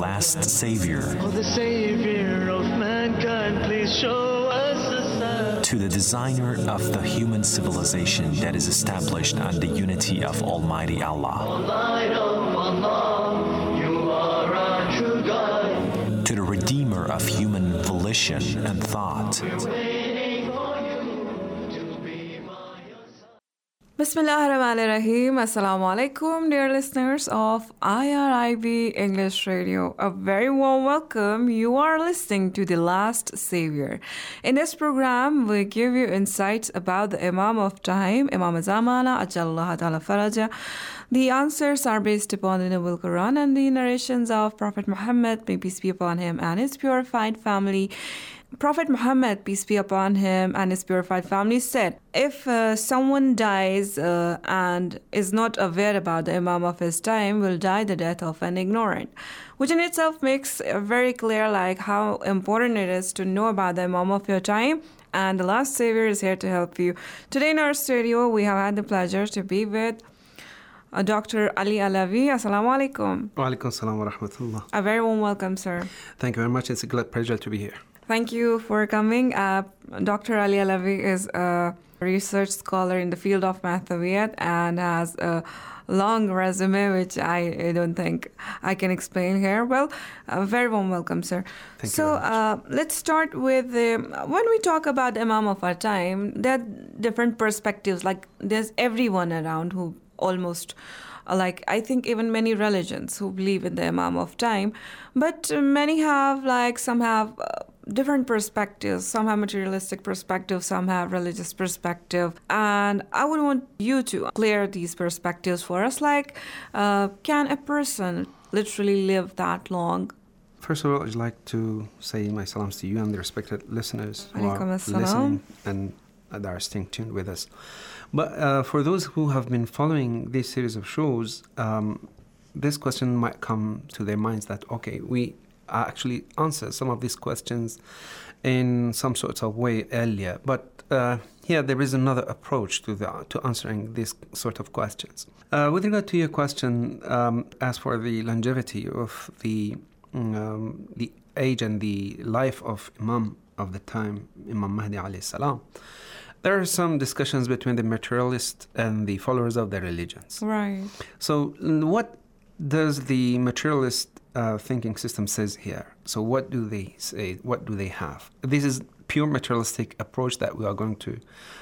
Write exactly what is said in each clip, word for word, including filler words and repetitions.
last Savior. Oh, the Savior of mankind, please show us a sign. To the designer of the human civilization that is established on the unity of Almighty Allah. Light of Allah, you are our true guide. To the redeemer of human volition and thought. Waiting for you to be by your side. Bismillah ar-Rahman ar-Rahim. Assalamu alaikum, dear listeners of I R I B English Radio. A very warm welcome. You are listening to The Last Savior. In this program, we give you insights about the Imam of Time, Imam Zamana, Ajallahu Ta'ala Faraja. The answers are based upon the Noble Quran and the narrations of Prophet Muhammad, may peace be upon him, and his purified family. Prophet Muhammad, peace be upon him, and his purified family said, if uh, someone dies uh, and is not aware about the Imam of his time, will die the death of an ignorant. Which in itself makes uh, very clear like how important it is to know about the Imam of your time. And the Last Savior is here to help you. Today in our studio, we have had the pleasure to be with uh, Doctor Ali Alavi. Assalamu alaikum. Wa alaikum salam wa rahmatullah. A very warm welcome, sir. Thank you very much. It's a great pleasure to be here. Thank you for coming. Uh, Doctor Ali Alavi is a research scholar in the field of Mathawiyat and has a long resume, which I, I don't think I can explain here. Well, a very warm welcome, sir. Thank so, you very much. uh, let's start with, um, when we talk about the Imam of our time, there are different perspectives. Like, there's everyone around who almost... Like, I think even many religions who believe in the Imam of time, but many have, like, some have uh, different perspectives. Some have materialistic perspective, some have religious perspective. And I would want you to clear these perspectives for us. Like, uh, can a person literally live that long? First of all, I'd like to say my salams to you and the respected listeners who are Alaikum assalam. listening and that are staying tuned with us. But uh, for those who have been following this series of shows, um, this question might come to their minds that, okay, we actually answered some of these questions in some sort of way earlier. But uh, here there is another approach to the, to answering these sort of questions. Uh, with regard to your question, um, as for the longevity of the um, the age and the life of Imam of the time, Imam Mahdi alayhi salam, there are some discussions between the materialists and the followers of their religions. Right. So what does the materialist uh, thinking system says here? So what do they say? What do they have? This is pure materialistic approach that we are going to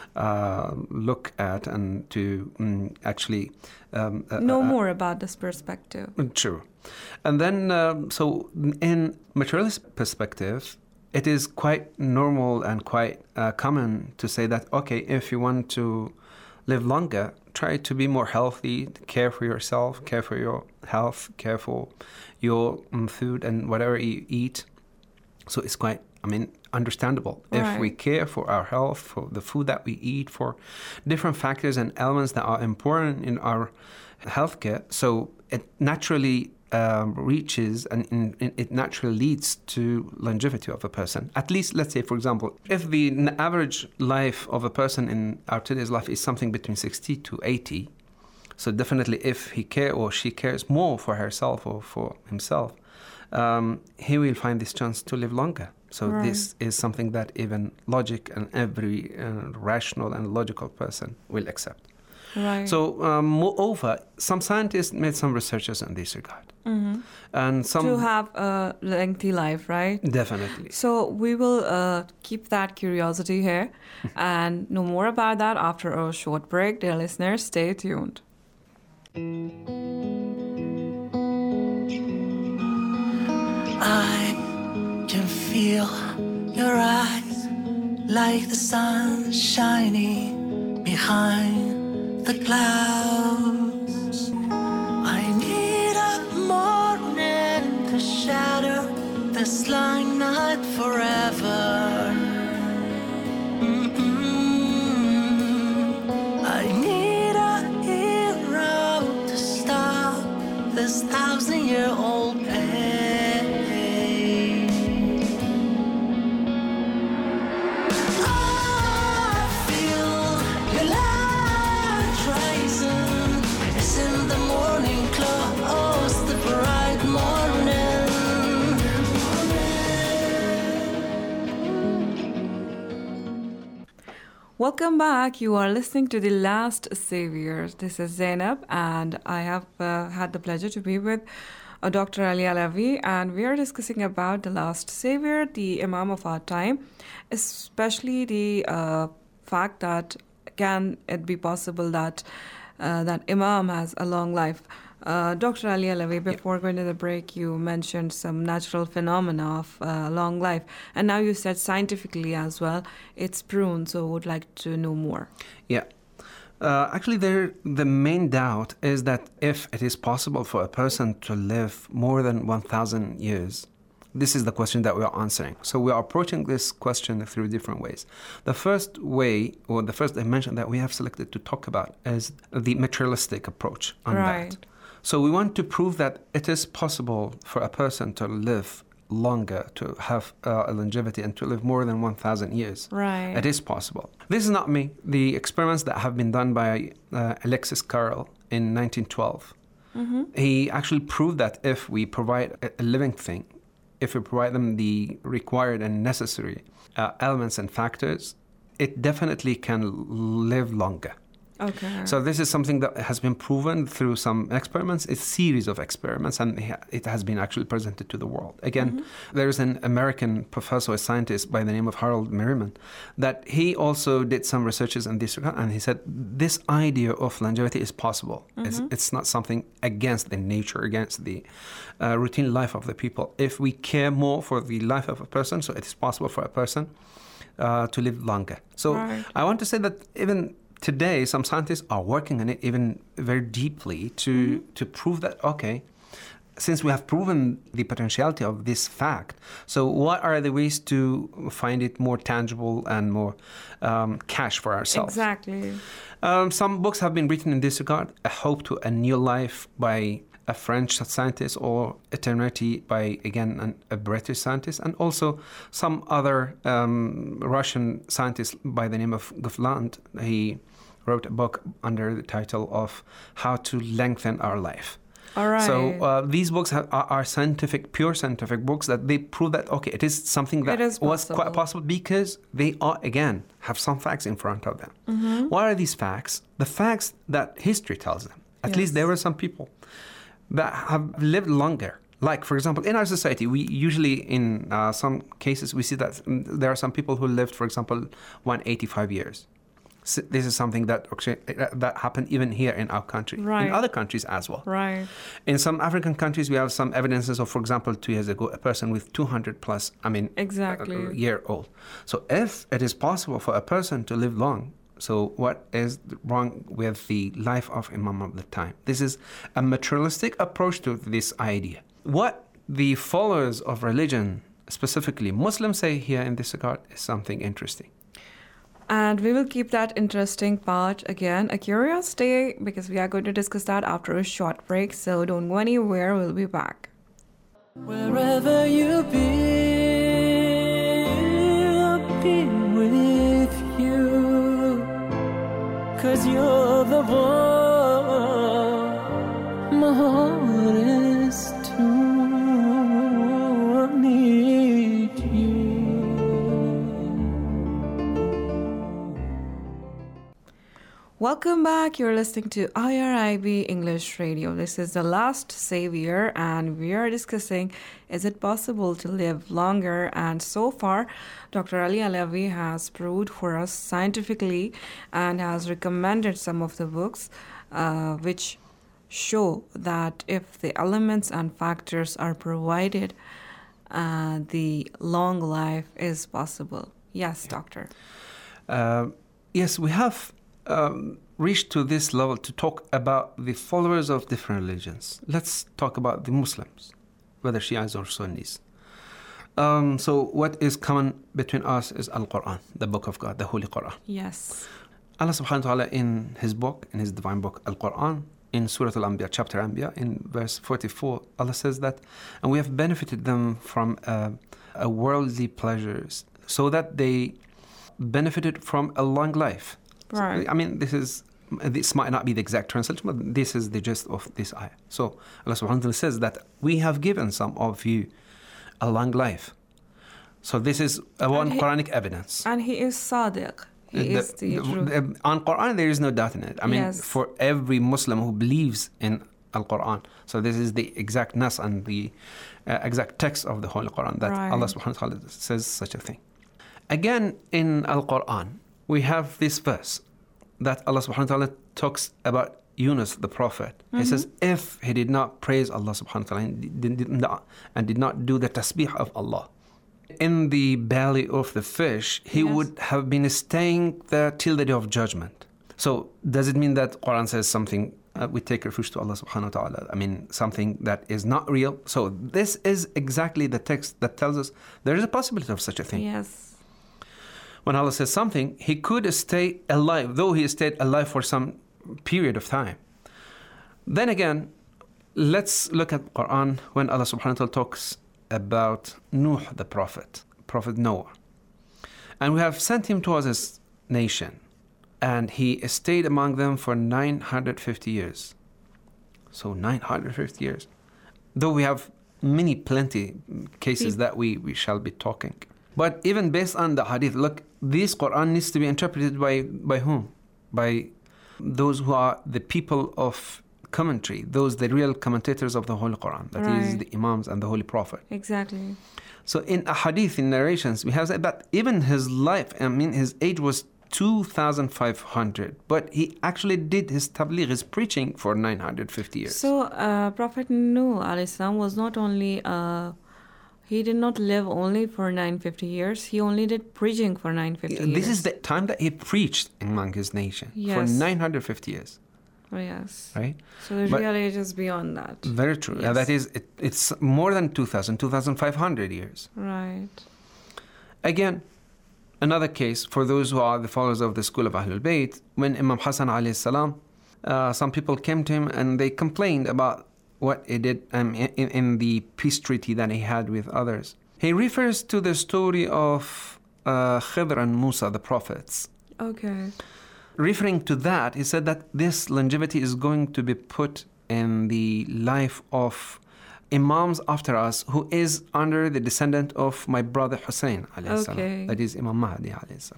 uh, look at and to um, actually... Um, uh, Know uh, more about this perspective. True. And then, um, so in materialist perspective, it is quite normal and quite uh, common to say that, okay, if you want to live longer, try to be more healthy, care for yourself, care for your health, care for your um, food and whatever you eat. So it's quite, I mean, understandable. Right. If we care for our health, for the food that we eat, for different factors and elements that are important in our healthcare, so it naturally Um, reaches and in, in, it naturally leads to longevity of a person. At least, let's say, for example, if the n- average life of a person in our today's life is something between sixty to eighty, so definitely if he care or she cares more for herself or for himself, um, he will find this chance to live longer. So Right. this is something that even logic and every uh, rational and logical person will accept. Right. So, um, moreover, some scientists made some researches in this regard. Mm-hmm. And some... To have a lengthy life, right? Definitely. So we will uh, keep that curiosity here and know more about that after a short break. Dear listeners, stay tuned. I can feel your eyes like the sun shining behind the clouds. I need a morning to shatter this long night forever. Mm-mm. I need a hero to stop this thousand-year-old pain. I feel your light rising. It's in the morning close, the bright morning. Welcome back. You are listening to The Last Savior. This is Zainab, and I have uh, had the pleasure to be with uh, Doctor Ali Alavi, and we are discussing about the last savior, the Imam of our time, especially the uh, fact that can it be possible that uh, that Imam has a long life. Uh, Doctor Ali Alavi, before yeah. going to the break, you mentioned some natural phenomena of uh, long life. And now you said scientifically as well, it's proven, so would like to know more. Yeah. Uh, actually, there, the main doubt is that if it is possible for a person to live more than one thousand years, this is the question that we are answering. So we are approaching this question through different ways. The first way, or the first dimension that we have selected to talk about is the materialistic approach on right. that. So we want to prove that it is possible for a person to live longer, to have uh, a longevity and to live more than one thousand years. Right. It is possible. This is not me. The experiments that have been done by uh, Alexis Carrel in nineteen twelve, mm-hmm. he actually proved that if we provide a, a living thing, if we provide them the required and necessary uh, elements and factors, it definitely can live longer. Okay. So this is something that has been proven through some experiments. It's a series of experiments, and it has been actually presented to the world. Again, mm-hmm. there's an American professor, a scientist by the name of Harold Merriman, that he also did some researches in this regard, and he said this idea of longevity is possible. Mm-hmm. It's, it's not something against the nature, against the uh, routine life of the people. If we care more for the life of a person, so it is possible for a person uh, to live longer. So right. I want to say that even today, some scientists are working on it even very deeply to, mm-hmm. to prove that, okay, since we have proven the potentiality of this fact, so what are the ways to find it more tangible and more um, cash for ourselves? Exactly. Um, some books have been written in this regard, A Hope to a New Life by a French scientist, or Eternity by, again, an, a British scientist, and also some other um, Russian scientist by the name of Gufland. He wrote a book under the title of How to Lengthen Our Life. All right. So uh, these books have, are, are scientific, pure scientific books that they prove that, okay, it is something that is was quite possible because they are, again, have some facts in front of them. Mm-hmm. What are these facts? The facts that history tells them. At yes. least there were some people that have lived longer. Like, for example, in our society, we usually, in uh, some cases, we see that there are some people who lived, for example, one hundred eighty-five years. So this is something that actually, that happened even here in our country, right. in other countries as well. Right. In some African countries, we have some evidences of, for example, two years ago, a person with two hundred plus, I mean, exactly. a year old. So if it is possible for a person to live long, so what is wrong with the life of Imam of the time? This is a materialistic approach to this idea. What the followers of religion, specifically Muslims, say here in this regard is something interesting. And we will keep that interesting part again a curious day, because we are going to discuss that after a short break. So don't go anywhere. We'll be back. Wherever you be, I'll be with you. 'Cause you're the one my heart is to need you. Welcome back. You're listening to I R I B English Radio. This is The Last Savior, and we are discussing, is it possible to live longer? And so far, Doctor Ali Alavi has proved for us scientifically and has recommended some of the books uh, which show that if the elements and factors are provided, uh, the long life is possible. Yes, doctor. Uh, yes, we have Um, reached to this level to talk about the followers of different religions. Let's talk about the Muslims, whether Shias or Sunnis. Um, so what is common between us is Al-Quran, the book of God, the Holy Quran. Yes. Allah subhanahu wa ta'ala in his book, in his divine book, Al-Quran, in Surah Al-Anbiya, chapter Anbiya, in verse forty-four, Allah says that, and we have benefited them from uh, a worldly pleasures so that they benefited from a long life. Right. So, I mean, this is this might not be the exact translation, but this is the gist of this ayah. So Allah subhanahu wa ta'ala says that we have given some of you a long life. So this is a one he, Quranic evidence. And he is Sadiq. He is the true. the- on Quran, there is no doubt in it. I mean, Yes. for every Muslim who believes in Al-Quran. So this is the exact nas and the uh, exact text of the Holy Quran that Right. Allah subhanahu wa ta'ala says such a thing. Again, in Al-Quran, we have this verse that Allah subhanahu wa ta'ala talks about Yunus, the prophet. He says, if he did not praise Allah subhanahu wa ta'ala and did, did not, and did not do the tasbih of Allah, in the belly of the fish, he Yes. would have been staying there till the day of judgment. So does it mean that Quran says something, uh, we take refuge to Allah subhanahu wa ta'ala? I mean, something that is not real? So this is exactly the text that tells us there is a possibility of such a thing. Yes. When Allah says something, he could stay alive, though he stayed alive for some period of time. Then again, let's look at Quran when Allah subhanahu wa ta'ala talks about Nuh, the prophet, Prophet Noah. And we have sent him towards his nation, and he stayed among them for nine hundred fifty years. So nine hundred fifty years. Though we have many, plenty cases that we, we shall be talking. But even based on the hadith, look, this Quran needs to be interpreted by, by whom? By those who are the people of commentary, those the real commentators of the Holy Quran, that is Right. the Imams and the Holy Prophet. Exactly. So in a hadith, in narrations, we have said that even his life, I mean his age was two thousand five hundred, but he actually did his tabligh, his preaching for nine hundred fifty years. So, uh, Prophet Nuh alayhi salam was not only, uh, he did not live only for nine hundred fifty years, he only did preaching for nine hundred fifty this years. is the time that he preached among his nation for Yes. nine hundred fifty years, Oh, yes. right? So the But- real age is beyond that. Very true. Yeah, Yes. that is, it, it's more than two thousand, two thousand five hundred years. Right. Again, another case for those who are the followers of the school of Ahlul Bayt, when Imam Hassan alayhi salam, uh, some people came to him and they complained about what he did um, in, in the peace treaty that he had with others. He refers to the story of uh, Khidr and Musa, the prophets. Okay. Referring to that, he said that this longevity is going to be put in the life of Imams after us, who is under the descendant of my brother Hussein alayhi salam. Okay. That is Imam Mahdi alayhi salam.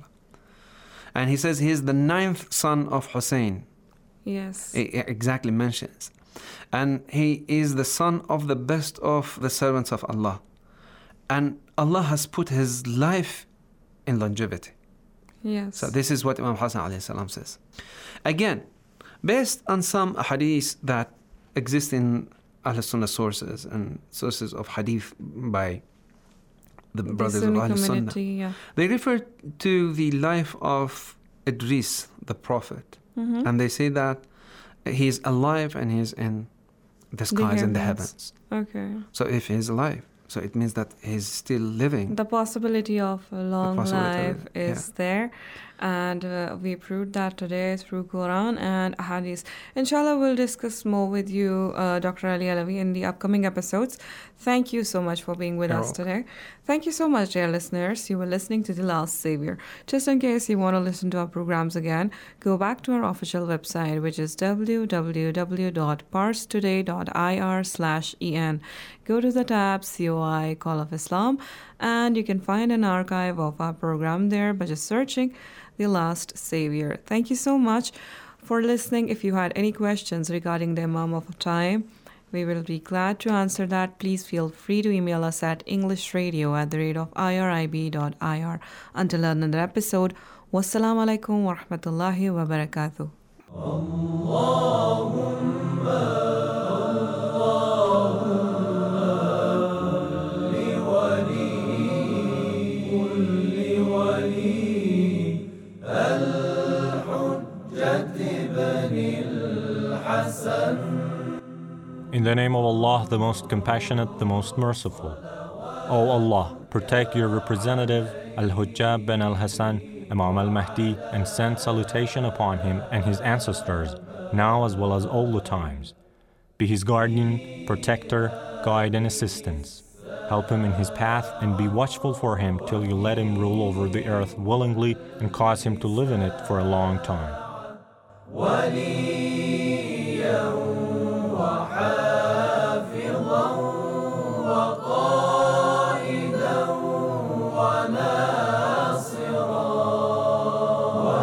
And he says he is the ninth son of Hussein. Yes. He exactly mentions. And he is the son of the best of the servants of Allah. And Allah has put his life in longevity. Yes. So this is what Imam Hassan alayhi salam says. Again, based on some hadith that exist in Ahl Sunnah sources and sources of hadith by the, The brothers Sunni of Ahl Sunnah, community, yeah. they refer to the life of Idris, the prophet. Mm-hmm. And they say that he is alive and he is in the skies and the heavens. Okay. So if he is alive, so it means that he's still living. The possibility of a long possibility of life it, is there, and uh, we proved that today through Quran and Hadith. Inshallah, we'll discuss more with you, uh, Doctor Ali Alavi, in the upcoming episodes. Thank you so much for being with You're us welcome. today. Thank you so much, dear listeners. You were listening to The Last Savior. Just in case you want to listen to our programs again, go back to our official website, which is w w w dot pars today dot i r slash e n. Go to the tab C O I Call of Islam, and you can find an archive of our program there by just searching The Last Savior. Thank you so much for listening. If you had any questions regarding the Imam of Time, we will be glad to answer that. Please feel free to email us at englishradio at the rate of irib dot i r. Until another episode, wassalamu alaikum wa rahmatullahi wa barakatuh. In the name of Allah, the most compassionate, the most merciful. O Allah, protect your representative, Al-Hujjab bin Al-Hassan, Imam Al-Mahdi, and send salutation upon him and his ancestors, now as well as all the times. Be his guardian, protector, guide, and assistance. Help him in his path and be watchful for him till you let him rule over the earth willingly and cause him to live in it for a long time. وناصرا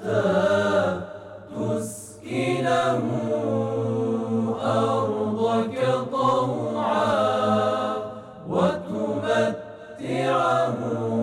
تسكنه أرضك طوعا وتمتعه